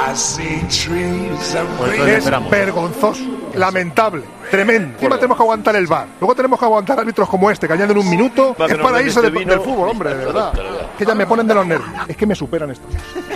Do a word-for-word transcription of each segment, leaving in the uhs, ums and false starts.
Pues es vergonzoso, lamentable, tremendo. Encima tenemos que aguantar el V A R. Luego tenemos que aguantar árbitros como este, que añaden un minuto. Es para irse de, del fútbol, hombre, de verdad. Que ya me ponen de los nervios. Es que me superan estos.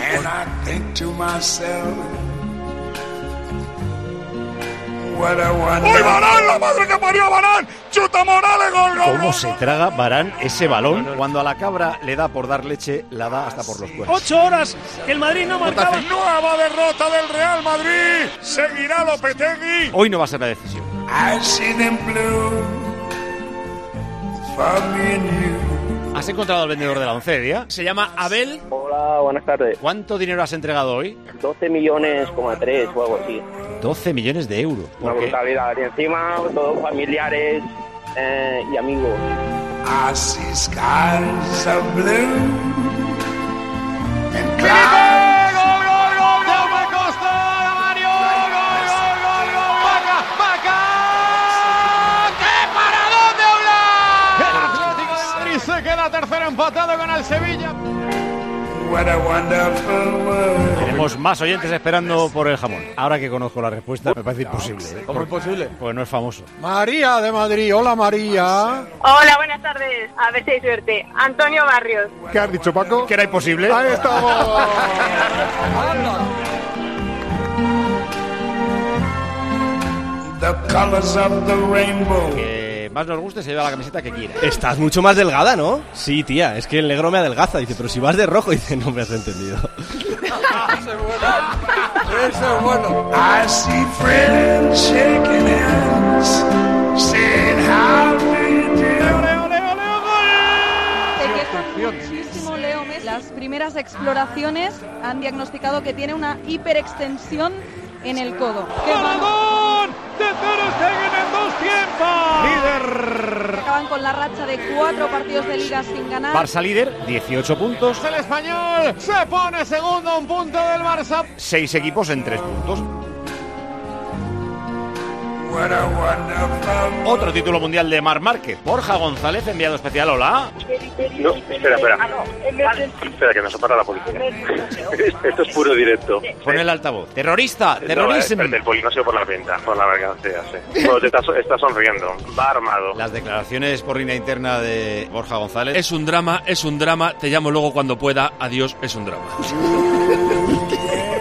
¡Uy, Varane, la madre que parió Varane! ¡Chuta Morales, gol, gol! ¿Cómo se traga Varane ese balón? Cuando a la cabra le da por dar leche, la da hasta por los cuernos. Ocho horas que el Madrid no marcaba. Nueva derrota del Real Madrid. Seguirá Lopetegui. Hoy no va a ser la decisión. ¿Has encontrado al vendedor de la once, Día? Se llama Abel. Hola, buenas tardes. ¿Cuánto dinero has entregado hoy? doce millones, tres o algo así. doce millones de euros. Una brutalidad. Y encima, todos familiares eh, y amigos. I see skies of blue and se queda tercero empatado con el Sevilla. Tenemos más oyentes esperando por el jamón. Ahora que conozco la respuesta, me parece imposible, ¿eh? ¿Cómo es imposible? Pues no es famoso. María de Madrid. Hola, María. Hola, buenas tardes. A ver si hay suerte. Antonio Barrios. ¿Qué has dicho, Paco? ¿Que era imposible? Ahí estamos. The colors of the rainbow. Que más nos guste se lleva la camiseta que quiera. Estás mucho más delgada, ¿no? Sí, tía, es que el negro me adelgaza. Dice, pero si vas de rojo, dice, no me has entendido. Eso es bueno. Eso es bueno. I see friends shaking hands, saying how do you do. Ole, ole, ole, gol. Se queja muchísimo Leo Messi. Las primeras exploraciones han diagnosticado que tiene una hiperextensión en el codo. ¡Qué ¡Gol! ¡De Ter Stegen en dos tiempos! ¡Líder! Acaban con la racha de cuatro partidos de liga sin ganar. Barça líder, dieciocho puntos. El español se pone segundo a un punto del Barça. Seis equipos en tres puntos. Otro título mundial de Marc Márquez. Borja González, enviado especial. Hola. No, espera, espera. Espera, que me separa la policía. Esto es puro directo. Pon el altavoz. Terrorista, terrorismo. No, el polinosio por la venta, por la mercancía, sí. Bueno, te está, está sonriendo. Va armado. Las declaraciones por línea interna de Borja González. Es un drama, es un drama. Te llamo luego cuando pueda. Adiós, es un drama.